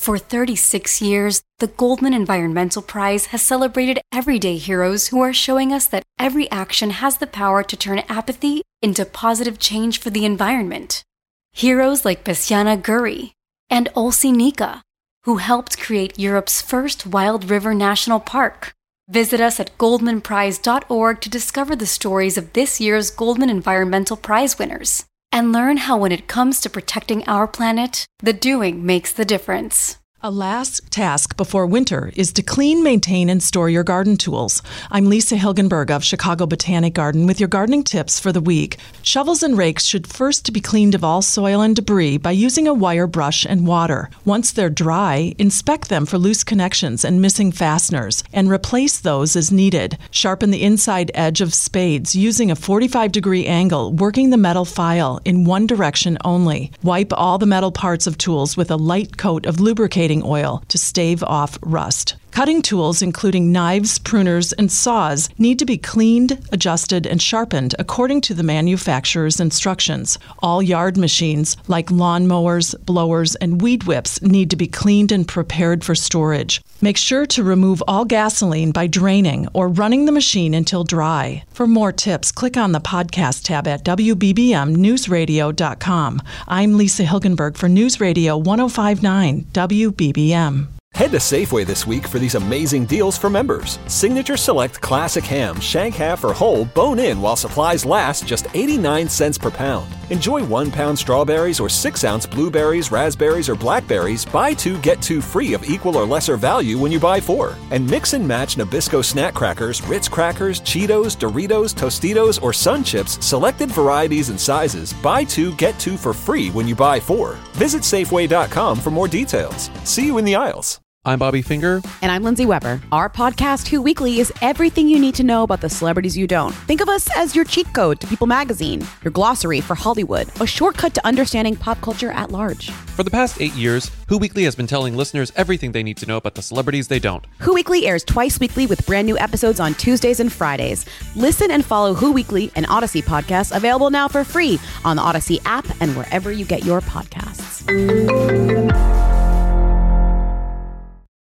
For 36 years, the Goldman Environmental Prize has celebrated everyday heroes who are showing us that every action has the power to turn apathy into positive change for the environment. Heroes like Besiana Guri and Olsi Nika, who helped create Europe's first wild river national park. Visit us at goldmanprize.org to discover the stories of this year's Goldman Environmental Prize winners and learn how when it comes to protecting our planet, the doing makes the difference. A last task before winter is to clean, maintain, and store your garden tools. I'm Lisa Hilgenberg of Chicago Botanic Garden with your gardening tips for the week. Shovels and rakes should first be cleaned of all soil and debris by using a wire brush and water. Once they're dry, inspect them for loose connections and missing fasteners, and replace those as needed. Sharpen the inside edge of spades using a 45-degree angle, working the metal file in one direction only. Wipe all the metal parts of tools with a light coat of lubricating oil to stave off rust. Cutting tools, including knives, pruners, and saws, need to be cleaned, adjusted, and sharpened according to the manufacturer's instructions. All yard machines, like lawn mowers, blowers, and weed whips, need to be cleaned and prepared for storage. Make sure to remove all gasoline by draining or running the machine until dry. For more tips, click on the podcast tab at WBBMNewsRadio.com. I'm Lisa Hilgenberg for News Radio 105.9 WBBM. Head to Safeway this week for these amazing deals for members. Signature Select Classic Ham, Shank Half or Whole, Bone In while supplies last, just 89 cents per pound. Enjoy 1 pound strawberries or 6-ounce blueberries, raspberries, or blackberries. Buy 2, get 2 free of equal or lesser value when you buy 4. And mix and match Nabisco snack crackers, Ritz crackers, Cheetos, Doritos, Tostitos, or Sun Chips, selected varieties and sizes. Buy 2, get 2 for free when you buy 4. Visit Safeway.com for more details. See you in the aisles. I'm Bobby Finger. And I'm Lindsay Weber. Our podcast, Who Weekly, is everything you need to know about the celebrities you don't. Think of us as your cheat code to People magazine, your glossary for Hollywood, a shortcut to understanding pop culture at large. For the past 8 years, Who Weekly has been telling listeners everything they need to know about the celebrities they don't. Who Weekly airs twice weekly with brand new episodes on Tuesdays and Fridays. Listen and follow Who Weekly, an Odyssey podcast, available now for free on the Odyssey app and wherever you get your podcasts.